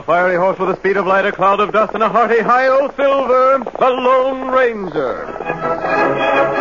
fiery horse with the speed of light, a cloud of dust, and a hearty hi-yo Silver, the Lone Ranger.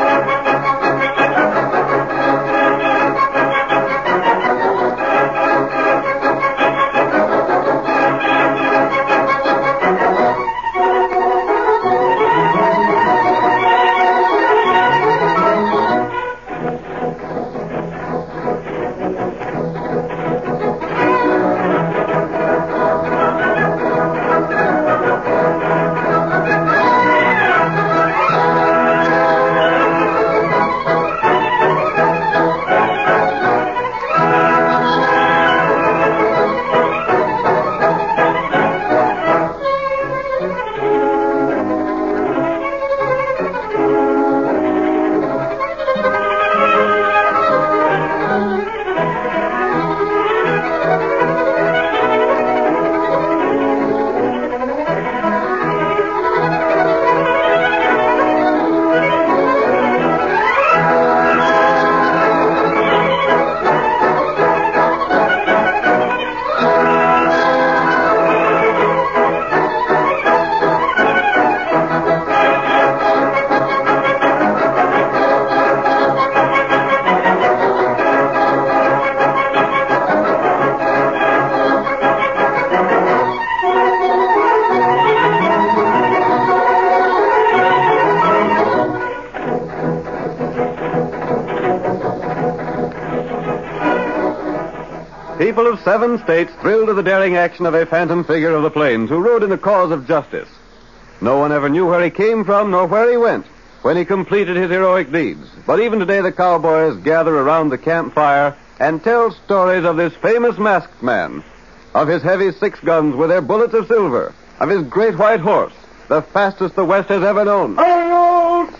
People of 7 states thrilled to the daring action of a phantom figure of the plains who rode in the cause of justice. No one ever knew where he came from nor where he went when he completed his heroic deeds. But even today the cowboys gather around the campfire and tell stories of this famous masked man, of his heavy 6 guns with their bullets of silver, of his great white horse, the fastest the West has ever known. Hi-yo,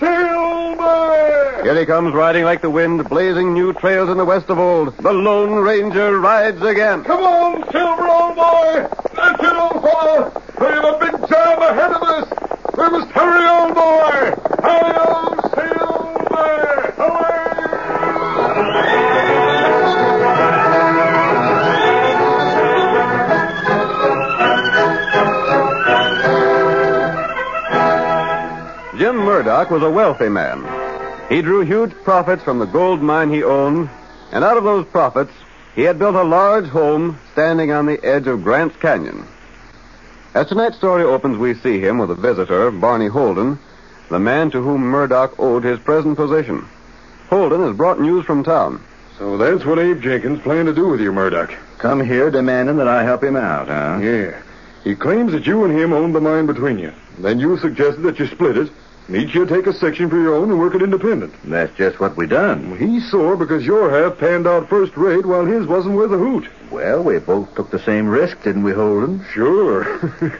Silver! Here he comes, riding like the wind, blazing new trails in the West of old. The Lone Ranger rides again. Come on, Silver, old boy! That's it, old fellow! We have a big job ahead of us! We must hurry, old boy! Hi-yo, Silver! Away! Jim Murdoch was a wealthy man. He drew huge profits from the gold mine he owned, and out of those profits, he had built a large home standing on the edge of Grant's Canyon. As tonight's story opens, we see him with a visitor, Barney Holden, the man to whom Murdoch owed his present position. Holden has brought news from town. So that's what Abe Jenkins planned to do with you, Murdoch. Come here demanding that I help him out, huh? Yeah. He claims that you and him owned the mine between you. Then you suggested that you split it, and each you take a section for your own and work it independent. That's just what we done. He's sore because your half panned out first rate while his wasn't worth a hoot. Well, we both took the same risk, didn't we, Holden? Sure.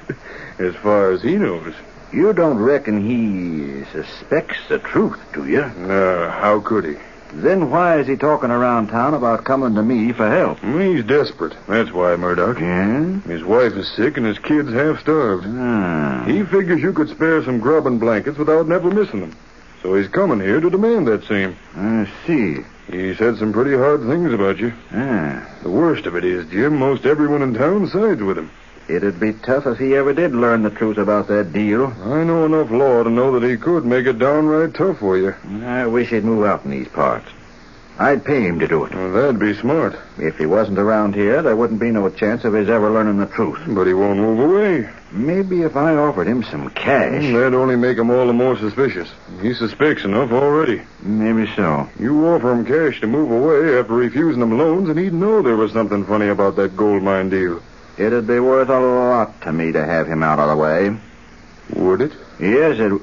As far as he knows. You don't reckon he suspects the truth, do you? How could he? Then why is he talking around town about coming to me for help? He's desperate. That's why, Murdoch. Yeah? His wife is sick and his kid's half starved. He figures you could spare some grub and blankets without never missing them. So he's coming here to demand that same. I see. He said some pretty hard things about you. The worst of it is, Jim, most everyone in town sides with him. It'd be tough if he ever did learn the truth about that deal. I know enough law to know that he could make it downright tough for you. I wish he'd move out in these parts. I'd pay him to do it. Well, that'd be smart. If he wasn't around here, there wouldn't be no chance of his ever learning the truth. But he won't move away. Maybe if I offered him some cash. That'd only make him all the more suspicious. He suspects enough already. Maybe so. You offer him cash to move away after refusing him loans, and he'd know there was something funny about that gold mine deal. It'd be worth a lot to me to have him out of the way. Would it? Yes, it...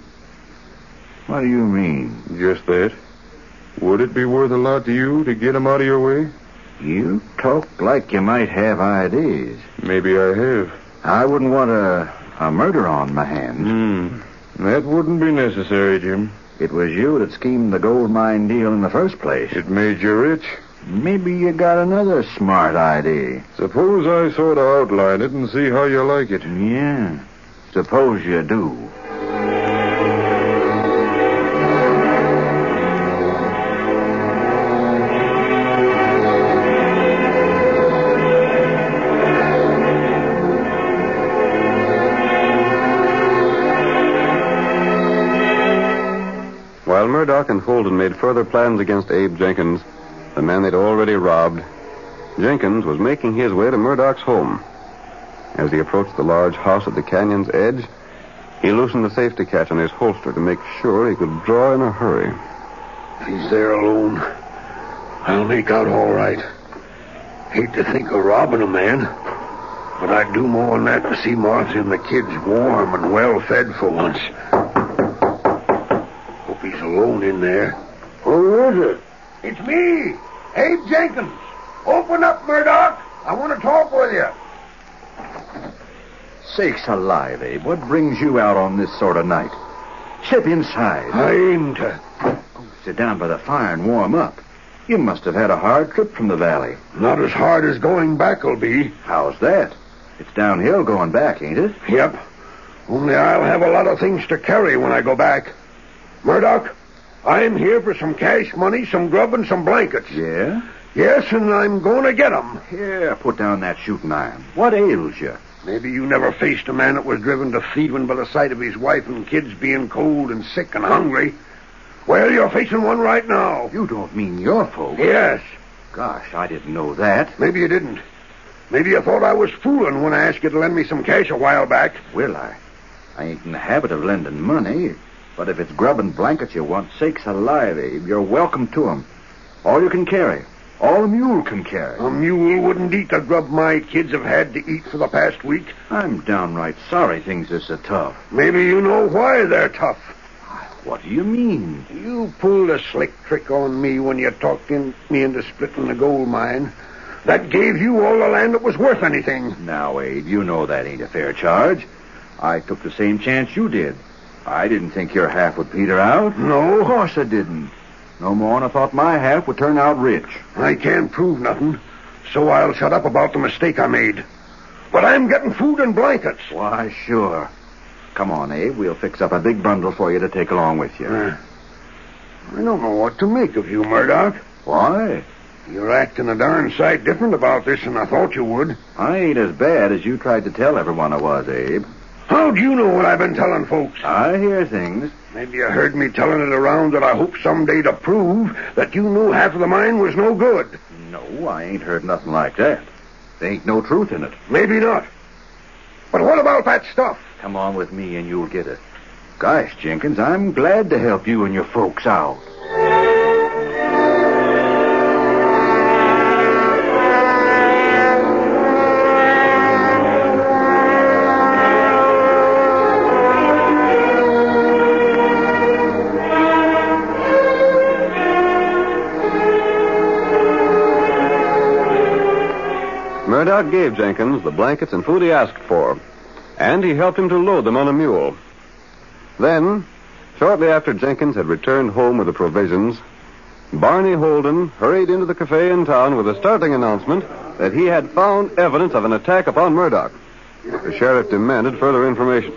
What do you mean? Just that. Would it be worth a lot to you to get him out of your way? You talk like you might have ideas. Maybe I have. I wouldn't want a murder on my hands. That wouldn't be necessary, Jim. It was you that schemed the gold mine deal in the first place. It made you rich. Maybe you got another smart idea. Suppose I sort of outline it and see how you like it. Yeah. Suppose you do. Holden made further plans against Abe Jenkins, the man they'd already robbed, Jenkins was making his way to Murdoch's home. As he approached the large house at the canyon's edge, he loosened the safety catch on his holster to make sure he could draw in a hurry. He's there alone. I'll make out all right. Hate to think of robbing a man, but I'd do more than that to see Martha and the kids warm and well fed for once. Hope he's alone in there. Who is it? It's me, Abe Jenkins. Open up, Murdoch. I want to talk with you. Sakes alive, Abe. What brings you out on this sort of night? Step inside. I aim to. Sit down by the fire and warm up. You must have had a hard trip from the valley. Not as hard as going back will be. How's that? It's downhill going back, ain't it? Yep. Only I'll have a lot of things to carry when I go back. Murdoch, I'm here for some cash money, some grub, and some blankets. Yeah? Yes, and I'm going to get 'em. Here, put down that shooting iron. What ails you? Maybe you never faced a man that was driven to thieving by the sight of his wife and kids being cold and sick and hungry. Well, you're facing one right now. You don't mean your folks? Yes. Gosh, I didn't know that. Maybe you didn't. Maybe you thought I was fooling when I asked you to lend me some cash a while back. Well, I ain't in the habit of lending money, but if it's grub and blankets you want, sakes alive, Abe, you're welcome to 'em. All you can carry. All a mule can carry. A mule wouldn't eat the grub my kids have had to eat for the past week. I'm downright sorry things are so tough. Maybe you know why they're tough. What do you mean? You pulled a slick trick on me when you talked me into splitting the gold mine. That gave you all the land that was worth anything. Now, Abe, you know that ain't a fair charge. I took the same chance you did. I didn't think your half would peter out. No? Of course I didn't. No more than I thought my half would turn out rich. I can't prove nothing, so I'll shut up about the mistake I made. But I'm getting food and blankets. Why, sure. Come on, Abe. We'll fix up a big bundle for you to take along with you. I don't know what to make of you, Murdoch. Why? You're acting a darn sight different about this than I thought you would. I ain't as bad as you tried to tell everyone I was, Abe. How'd you know what I've been telling folks? I hear things. Maybe you heard me telling it around that I hope someday to prove that you knew half of the mine was no good. No, I ain't heard nothing like that. There ain't no truth in it. Maybe not. But what about that stuff? Come on with me and you'll get it. Gosh, Jenkins, I'm glad to help you and your folks out. Murdoch gave Jenkins the blankets and food he asked for, and he helped him to load them on a mule. Then, shortly after Jenkins had returned home with the provisions, Barney Holden hurried into the cafe in town with a startling announcement that he had found evidence of an attack upon Murdoch. The sheriff demanded further information.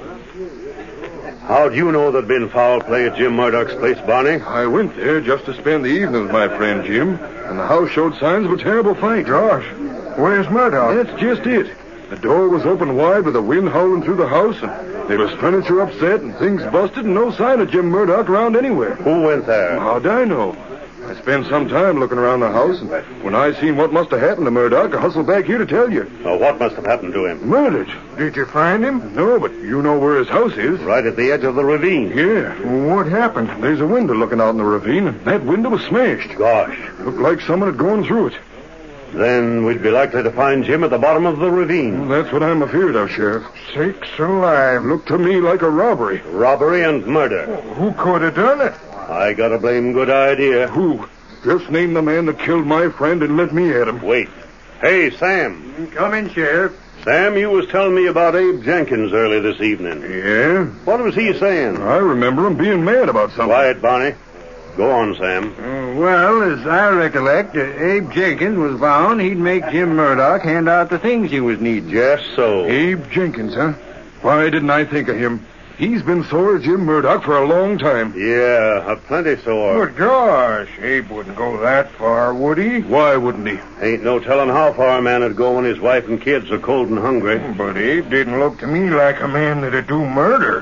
How'd you know there'd been foul play at Jim Murdoch's place, Barney? I went there just to spend the evening with my friend Jim, and the house showed signs of a terrible fight. Gosh, where's Murdoch? That's just it. The door was open wide with the wind howling through the house, and there was furniture upset and things busted and no sign of Jim Murdoch around anywhere. Who went there? How'd I know? I spent some time looking around the house, and when I seen what must have happened to Murdoch, I hustled back here to tell you. What must have happened to him? Murdered. Did you find him? No, but you know where his house is. Right at the edge of the ravine. Yeah. What happened? There's a window looking out in the ravine, and that window was smashed. Gosh. Looked like someone had gone through it. Then we'd be likely to find Jim at the bottom of the ravine. Well, that's what I'm afeard of, Sheriff. Sakes alive. Looked to me like a robbery. Robbery and murder. Who could have done it? I got a blame good idea. Who? Just name the man that killed my friend and let me at him. Wait. Hey, Sam. Come in, Sheriff. Sam, you was telling me about Abe Jenkins early this evening. Yeah? What was he saying? I remember him being mad about something. Quiet, Barney. Go on, Sam. Well, as I recollect, Abe Jenkins was vowing he'd make Jim Murdoch hand out the things he was needing. Just so. Abe Jenkins, huh? Why didn't I think of him? He's been sore as Jim Murdoch for a long time. Yeah, plenty sore. But gosh, Abe wouldn't go that far, would he? Why wouldn't he? Ain't no telling how far a man would go when his wife and kids are cold and hungry. But Abe didn't look to me like a man that'd do murder.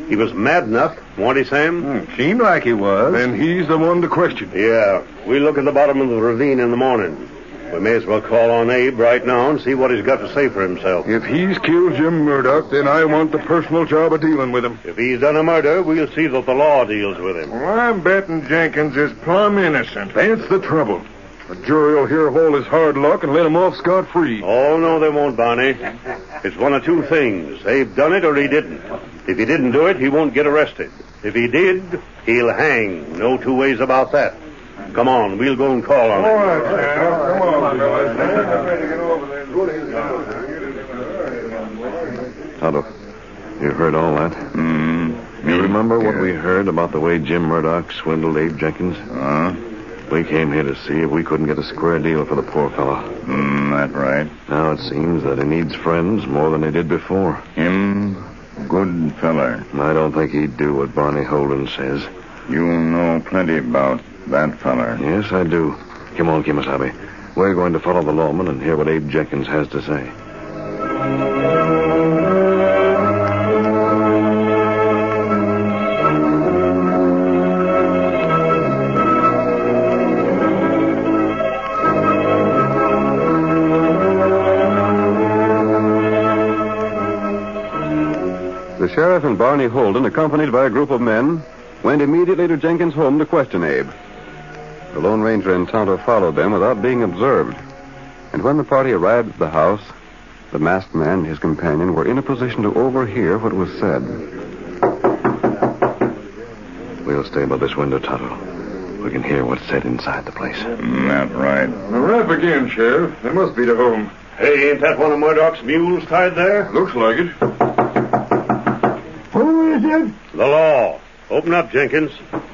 He was mad enough, wasn't he, Sam? Seemed like he was. Then he's the one to question. Yeah. We'll look at the bottom of the ravine in the morning. We may as well call on Abe right now and see what he's got to say for himself. If he's killed Jim Murdoch, then I want the personal job of dealing with him. If he's done a murder, we'll see that the law deals with him. Well, I'm betting Jenkins is plumb innocent. That's the trouble. The jury will hear of all his hard luck and let him off scot-free. Oh, no, they won't, Barney. It's one of two things. Abe done it or he didn't. If he didn't do it, he won't get arrested. If he did, he'll hang. No two ways about that. Come on, we'll go and call on him. All right, Sam. Come on, fellas. Tonto, you heard all that? You remember what we heard about the way Jim Murdoch swindled Abe Jenkins? We came here to see if we couldn't get a square deal for the poor fellow. That right. Now it seems that he needs friends more than he did before. Him, good feller. I don't think he'd do what Barney Holden says. You know plenty about that feller. Yes, I do. Come on, Kimasabi. We're going to follow the lawman and hear what Abe Jenkins has to say. The sheriff and Barney Holden, accompanied by a group of men, went immediately to Jenkins' home to question Abe. The Lone Ranger and Tonto followed them without being observed. And when the party arrived at the house, the masked man and his companion were in a position to overhear what was said. We'll stay by this window, Tonto. We can hear what's said inside the place. That right. Now, right begin, Sheriff. They must be to home. Hey, ain't that one of Murdoch's mules tied there? Looks like it. Who is it? The law. Open up, Jenkins.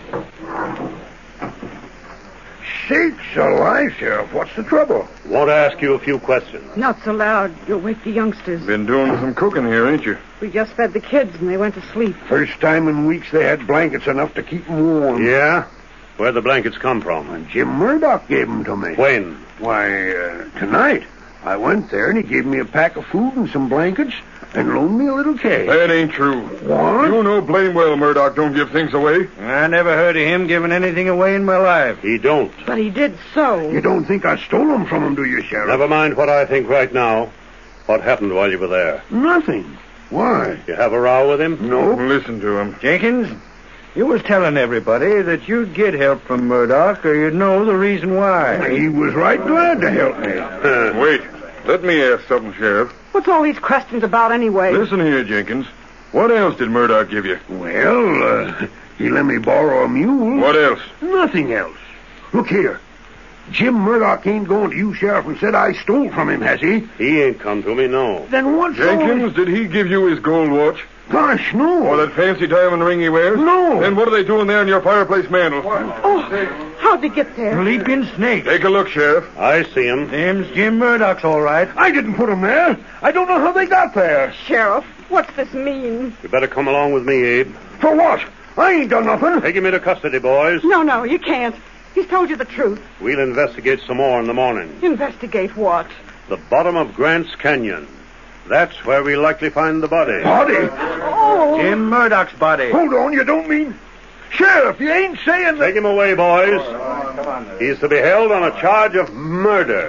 Sakes alive, Sheriff. What's the trouble? Want to ask you a few questions. Not so loud. You'll wake the youngsters. Been doing some cooking here, ain't you? We just fed the kids and they went to sleep. First time in weeks they had blankets enough to keep them warm. Yeah? Where'd the blankets come from? And Jim Murdoch gave them to me. When? Why, tonight. I went there and he gave me a pack of food and some blankets and loaned me a little cake. That ain't true. What? You know blame well Murdoch don't give things away. I never heard of him giving anything away in my life. He don't. But he did so. You don't think I stole them from him, do you, Sheriff? Never mind what I think right now. What happened while you were there? Nothing. Why? You have a row with him? No. Listen to him. Jenkins, you was telling everybody that you'd get help from Murdoch or you'd know the reason why. He was right glad to help me. Wait. Let me ask something, Sheriff. What's all these questions about anyway? Listen here, Jenkins. What else did Murdoch give you? Well, he let me borrow a mule. What else? Nothing else. Look here. Jim Murdoch ain't going to you, Sheriff, and said I stole from him, has he? He ain't come to me, no. Then what's Jenkins, did he give you his gold watch? Gosh, no. Or that fancy diamond ring he wears? No. Then what are they doing there in your fireplace mantle? Oh, how'd they get there? Leaping snake. Take a look, Sheriff. I see him. Them's Jim Murdoch's all right. I didn't put him there. I don't know how they got there. Sheriff, what's this mean? You better come along with me, Abe. For what? I ain't done nothing. Take him into custody, boys. No, you can't. He's told you the truth. We'll investigate some more in the morning. Investigate what? The bottom of Grant's Canyon. That's where we'll likely find the body. Body? Oh! Jim Murdoch's body. Hold on, you don't mean... Sheriff, you ain't saying that... Take him away, boys. He's to be held on a charge of murder.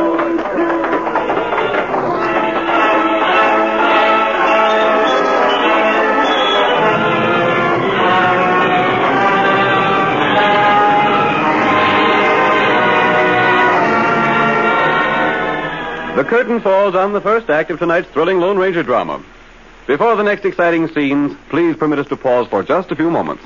The curtain falls on the first act of tonight's thrilling Lone Ranger drama. Before the next exciting scenes, please permit us to pause for just a few moments.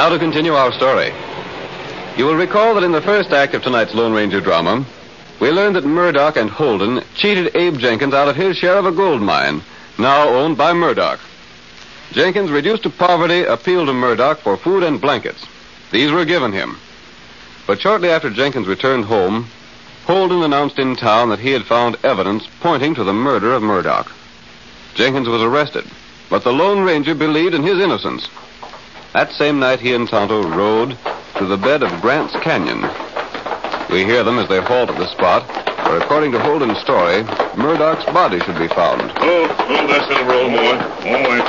Now to continue our story. You will recall that in the first act of tonight's Lone Ranger drama, we learned that Murdoch and Holden cheated Abe Jenkins out of his share of a gold mine, now owned by Murdoch. Jenkins, reduced to poverty, appealed to Murdoch for food and blankets. These were given him. But shortly after Jenkins returned home, Holden announced in town that he had found evidence pointing to the murder of Murdoch. Jenkins was arrested, but the Lone Ranger believed in his innocence. That same night, he and Tonto rode to the bed of Grant's Canyon. We hear them as they halt at the spot where, according to Holden's story, Murdoch's body should be found. Oh, that's in a roll, boy. Oh, wait.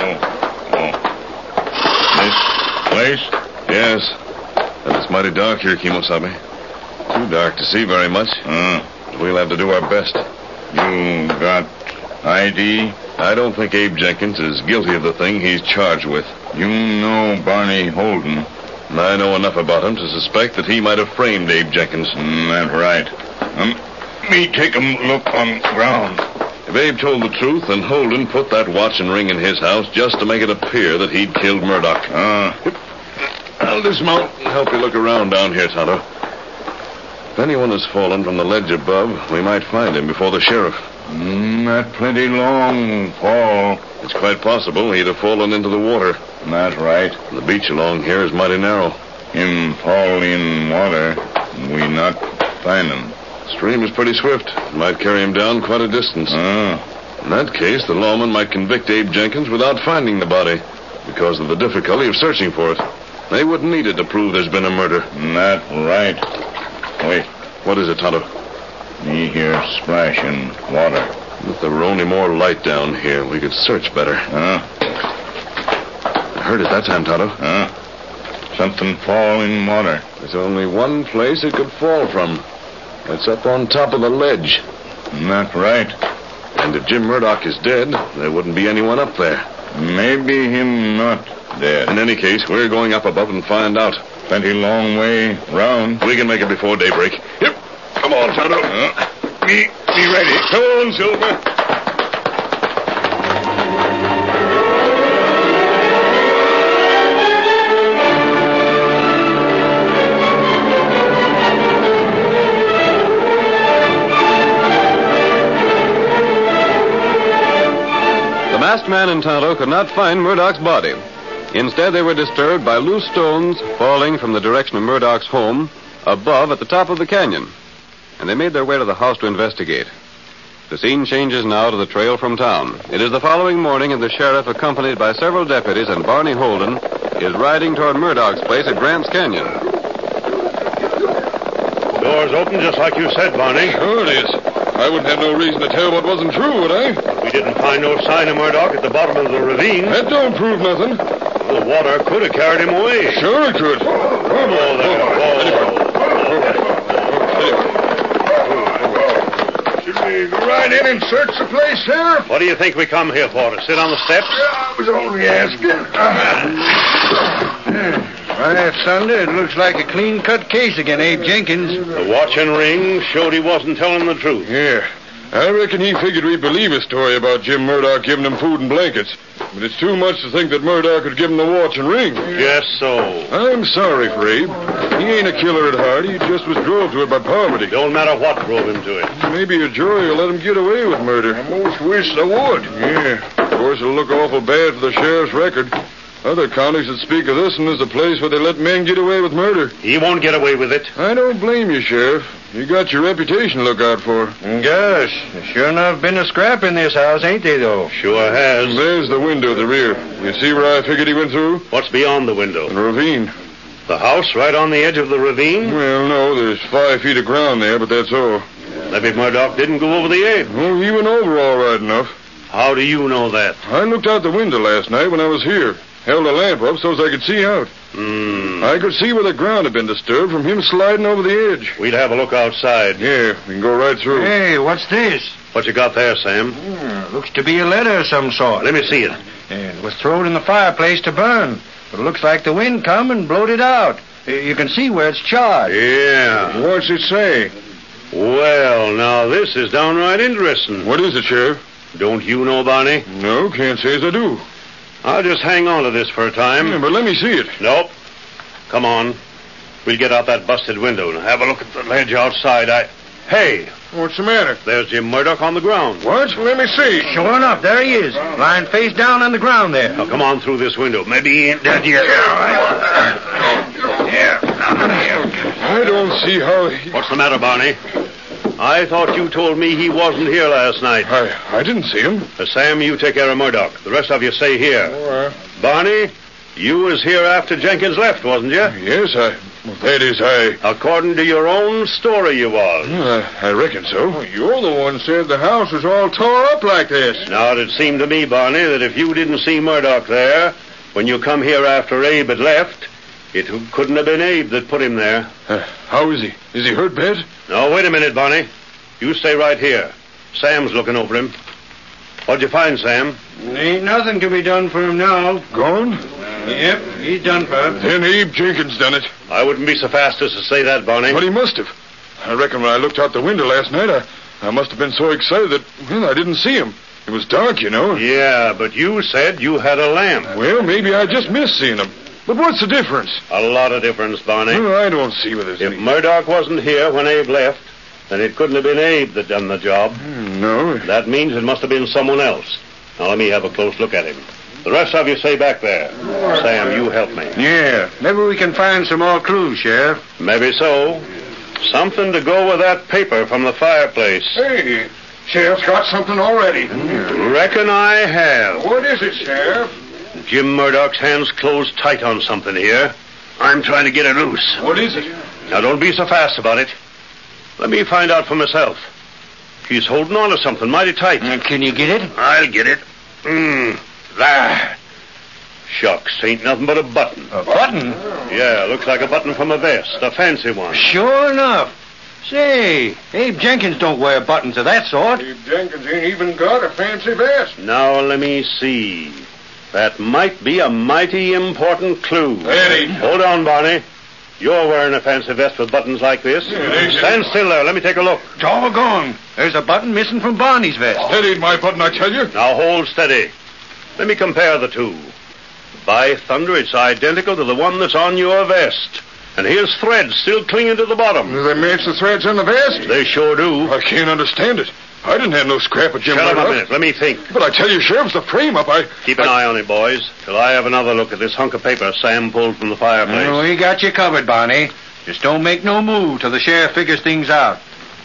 Nice place? Yes. And it's mighty dark here, Kimosabe. Too dark to see very much. We'll have to do our best. You got ID? I don't think Abe Jenkins is guilty of the thing he's charged with. You know Barney Holden. I know enough about him to suspect that he might have framed Abe Jenkins. That's right. Me take a look on ground. If Abe told the truth, then Holden put that watch and ring in his house just to make it appear that he'd killed Murdoch. I'll dismount and help you look around down here, Tonto. If anyone has fallen from the ledge above, we might find him before the sheriff. Not plenty long fall. It's quite possible he'd have fallen into the water. That's right. The beach along here is mighty narrow. Him fall in water, we not find him. The stream is pretty swift. It might carry him down quite a distance. In that case, the lawman might convict Abe Jenkins without finding the body because of the difficulty of searching for it. They wouldn't need it to prove there's been a murder. That's right. Wait, what is it, Tonto? Me hear splashing water. If there were only more light down here, we could search better. I heard it that time, Tonto. Something fall in water. There's only one place it could fall from. It's up on top of the ledge. Not right. And if Jim Murdoch is dead, there wouldn't be anyone up there. Maybe him not dead. In any case, we're going up above and find out. Plenty long way round. We can make it before daybreak. Yep. Come on, Tonto. Me ready. Come on, Silver. The masked man and Tonto could not find Murdoch's body. Instead, they were disturbed by loose stones falling from the direction of Murdoch's home above at the top of the canyon. And they made their way to the house to investigate. The scene changes now to the trail from town. It is the following morning, and the sheriff, accompanied by several deputies and Barney Holden, is riding toward Murdoch's place at Grant's Canyon. Door's open just like you said, Barney. Sure it is. I wouldn't have no reason to tell what wasn't true, would I? We didn't find no sign of Murdoch at the bottom of the ravine. That don't prove nothing. The water could have carried him away. Sure it could. Whoa there. Should we go right in and search the place, Sheriff? What do you think we come here for? To sit on the steps? I was only asking. By that thunder, it looks like a clean-cut case against Abe Jenkins. The watch and ring showed he wasn't telling the truth. Yeah. I reckon he figured we'd believe his story about Jim Murdoch giving him food and blankets. But it's too much to think that Murdoch would give him the watch and ring. Guess so. I'm sorry for Abe. He ain't a killer at heart. He just was drove to it by poverty. Don't matter what drove him to it. Maybe a jury will let him get away with murder. I most wish they would. Yeah. Of course, it'll look awful bad for the sheriff's record. Other counties that speak of this one as a place where they let men get away with murder. He won't get away with it. I don't blame you, Sheriff. You got your reputation to look out for. Gosh, sure enough been a scrap in this house, ain't they, though? Sure has. There's the window at the rear. You see where I figured he went through? What's beyond the window? The ravine. The house right on the edge of the ravine? Well, no, there's 5 feet of ground there, but that's all. Maybe Murdoch didn't go over the edge. Oh, he went over all right enough. How do you know that? I looked out the window last night when I was here. Held a lamp up so as I could see out. I could see where the ground had been disturbed from him sliding over the edge. We'd have a look outside. Yeah, we can go right through. Hey, what's this? What you got there, Sam? Looks to be a letter of some sort. Let me see it. It was thrown in the fireplace to burn. But it looks like the wind come and blowed it out. You can see where it's charred. Yeah. What's it say? Well, now this is downright interesting. What is it, Sheriff? Don't you know, Barney? No, can't say as I do. I'll just hang on to this for a time. Yeah, but let me see it. Nope. Come on. We'll get out that busted window and have a look at the ledge outside. Hey, What's the matter? there's Jim Murdoch on the ground. What? Let me see. Sure enough, there he is, lying face down on the ground there. Now, come on through this window. Maybe he ain't dead yet. I don't see how What's the matter, Barney? I thought you told me he wasn't here last night. I didn't see him. Sam, you take care of Murdoch. The rest of you stay here. Barney, you was here after Jenkins left, wasn't you? Yes, According to your own story, you was. I reckon so. You're the one said the house was all tore up like this. Now, it seemed to me, Barney, that if you didn't see Murdoch there, when you come here after Abe had left, it couldn't have been Abe that put him there. How is he? Is he hurt bad? Now, wait a minute, Barney. You stay right here. Sam's looking over him. What'd you find, Sam? Ain't nothing can be done for him now. Gone? Yep, he's done for. Then Abe Jenkins done it. I wouldn't be so fast as to say that, Barney. But he must have. I reckon when I looked out the window last night, I must have been so excited that, I didn't see him. It was dark, you know. Yeah, but you said you had a lamp. Well, maybe I just missed seeing him. But what's the difference? A lot of difference, Barney. Well, I don't see what there's If any... Murdoch wasn't here when Abe left, then it couldn't have been Abe that done the job. No. That means it must have been someone else. Now, let me have a close look at him. The rest of you stay back there. Sam, you help me. Yeah, maybe we can find some more clues, Sheriff. Maybe so. Something to go with that paper from the fireplace. Hey, Sheriff's got something already. Reckon I have. What is it, Sheriff? Jim Murdoch's hands closed tight on something here. I'm trying to get it loose. What is it? Now, don't be so fast about it. Let me find out for myself. He's holding on to something mighty tight. Can you get it? I'll get it. There. Shucks, ain't nothing but a button. A button? Yeah, looks like a button from a vest, a fancy one. Sure enough. Say, Abe Jenkins don't wear buttons of that sort. Abe Jenkins ain't even got a fancy vest. Now, let me see. That might be a mighty important clue. Eddie. Hold on, Barney. You're wearing a fancy vest with buttons like this. Stand still there. Let me take a look. Doggone. There's a button missing from Barney's vest. That ain't my button, I tell you. Now, hold steady. Let me compare the two. By thunder, it's identical to the one that's on your vest. And here's threads still clinging to the bottom. Do they match the threads on the vest? They sure do. I can't understand it. I didn't have no scrap of Jim Shut up Murdoch. a minute. Let me think. But I tell you, Sheriff, the frame up, Keep an eye on it, boys, till I have another look at this hunk of paper Sam pulled from the fireplace. We got you covered, Barney. Just don't make no move till the sheriff figures things out.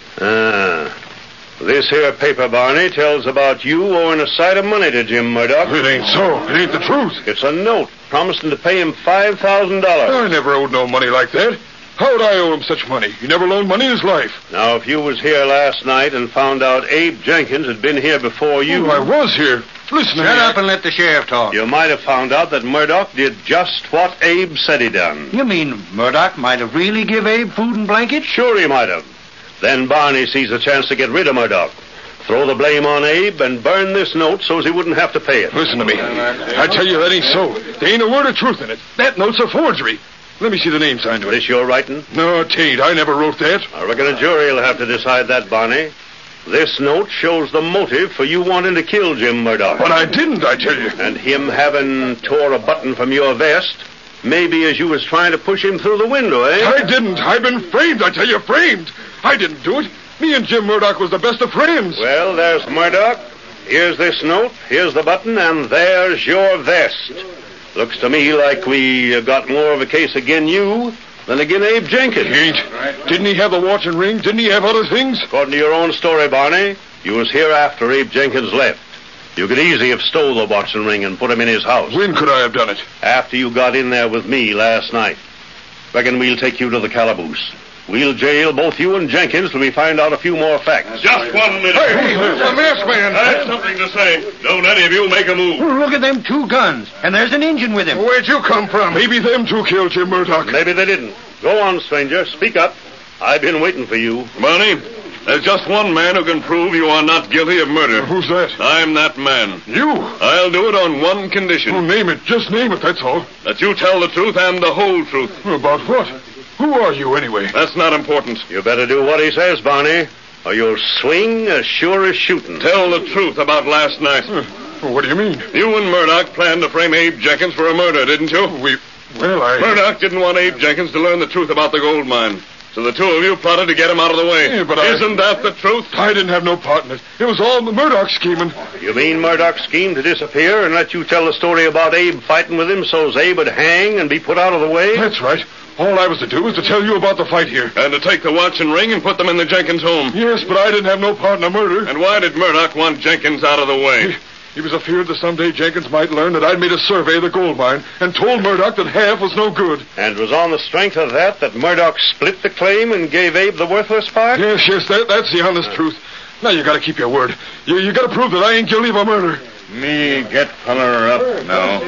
This here paper, Barney, tells about you owing a sight of money to Jim Murdoch. It ain't so. It ain't the truth. It's a note promising to pay him $5,000. I never owed no money like that. How'd I owe him such money? He never loaned money in his life. Now, if you was here last night and found out Abe Jenkins had been here before you... Oh, I was here. Listen to me. Shut up and let the sheriff talk. You might have found out that Murdoch did just what Abe said he done. You mean Murdoch might have really give Abe food and blankets? Sure he might have. Then Barney sees a chance to get rid of Murdoch. Throw the blame on Abe and burn this note so as he wouldn't have to pay it. Listen to me. I tell you, that ain't so. There ain't a word of truth in it. That note's a forgery. Let me see the name signed to it. This your writing? No, it ain't. I never wrote that. I reckon a jury will have to decide that, Barney. This note shows the motive for you wanting to kill Jim Murdoch. But I didn't, I tell you. And him having tore a button from your vest, maybe as you was trying to push him through the window, eh? I didn't. I've been framed, I tell you, framed. I didn't do it. Me and Jim Murdoch was the best of friends. Well, there's Murdoch. Here's this note. Here's the button. And there's your vest. Looks to me like we got more of a case again you than again Abe Jenkins. He ain't. Didn't he have the watch and ring? Didn't he have other things? According to your own story, Barney, you was here after Abe Jenkins left. You could easily have stole the watch and ring and put him in his house. When could I have done it? After you got in there with me last night. Reckon we'll take you to the calaboose. We'll jail both you and Jenkins till we find out a few more facts. Just 1 minute. Hey, who's the masked man? I have something to say. Don't any of you make a move. Look at them 2 guns, and there's an engine with him. Where'd you come from? Maybe them two killed Jim Murdoch. Maybe they didn't. Go on, stranger. Speak up. I've been waiting for you. Barney, there's just one man who can prove you are not guilty of murder. Who's that? I'm that man. You? I'll do it on one condition. Oh, name it. Just name it, that's all. That you tell the truth and the whole truth. About what? Who are you, anyway? That's not important. You better do what he says, Barney, or you'll swing as sure as shooting. Tell the truth about last night. What do you mean? You and Murdoch planned to frame Abe Jenkins for a murder, didn't you? Well, Murdoch didn't want Abe Jenkins to learn the truth about the gold mine. So the two of you plotted to get him out of the way. Yeah, but Isn't that the truth? I didn't have no part in it. It was all Murdoch scheming. You mean Murdoch schemed to disappear and let you tell the story about Abe fighting with him so's Abe would hang and be put out of the way? That's right. All I was to do was to tell you about the fight here. And to take the watch and ring and put them in the Jenkins home. Yes, but I didn't have no part in the murder. And why did Murdoch want Jenkins out of the way? He was afeard that someday Jenkins might learn that I'd made a survey of the gold mine and told Murdoch that half was no good. And it was on the strength of that Murdoch split the claim and gave Abe the worthless part? Yes, that's the honest truth. Now you gotta keep your word. You gotta prove that I ain't guilty of a murder. Me get feller up now.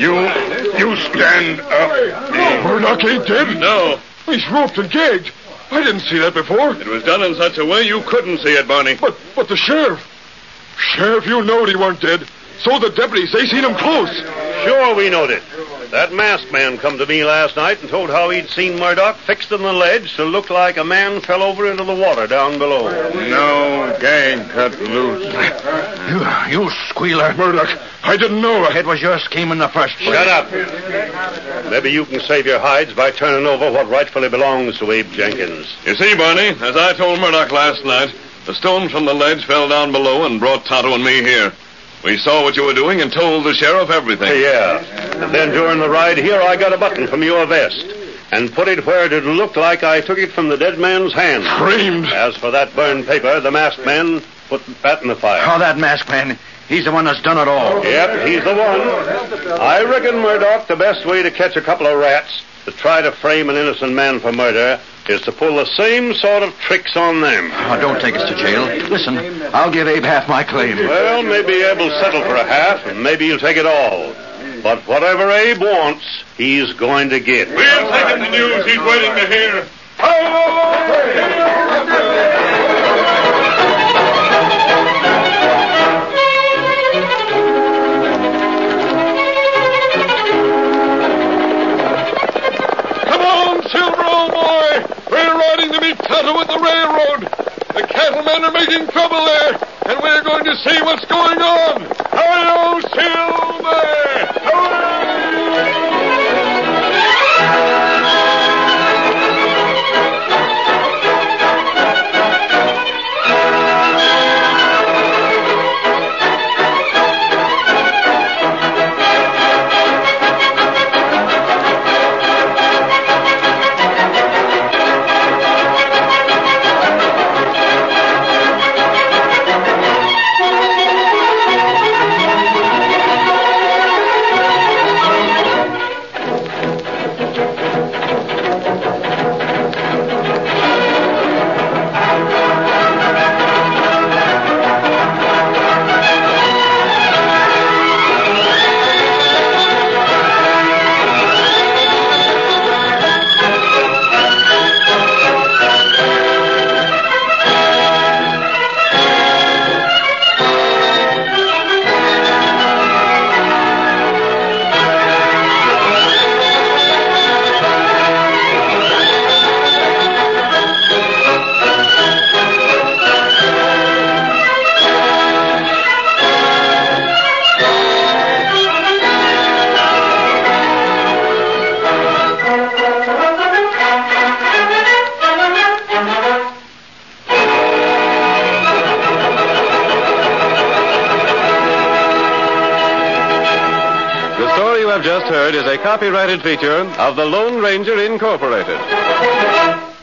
You stand up. Murdoch ain't dead. No. He's roped and gagged. I didn't see that before. It was done in such a way you couldn't see it, Barney. But the sheriff. Sheriff, you knowed he weren't dead. So the deputies, they seen him close. Sure, we knowed it. That masked man come to me last night and told how he'd seen Murdoch fixed in the ledge to look like a man fell over into the water down below. No, gang cut loose. You squealer. Murdoch, I didn't know. It was your scheme in the first place. Shut up. Maybe you can save your hides by turning over what rightfully belongs to Abe Jenkins. You see, Barney, as I told Murdoch last night, the stones from the ledge fell down below and brought Tonto and me here. We saw what you were doing and told the sheriff everything. Yeah. And then during the ride here, I got a button from your vest and put it where it looked like I took it from the dead man's hand. Framed. As for that burned paper, the masked man put that in the fire. Oh, that masked man. He's the one that's done it all. Yep, he's the one. I reckon, Murdoch, the best way to catch a couple of rats that try to frame an innocent man for murder is to pull the same sort of tricks on them. Oh, don't take us to jail. Listen, I'll give Abe half my claim. Well, maybe Abe will settle for a half, and maybe he'll take it all. But whatever Abe wants, he's going to get. We'll take him the news he's waiting to hear. Silver, old boy! We're riding to meet Tonto at the railroad. The cattlemen are making trouble there, and we're going to see what's going on. Hi-yo, Silver! Hooray! Just heard is a copyrighted feature of the Lone Ranger Incorporated.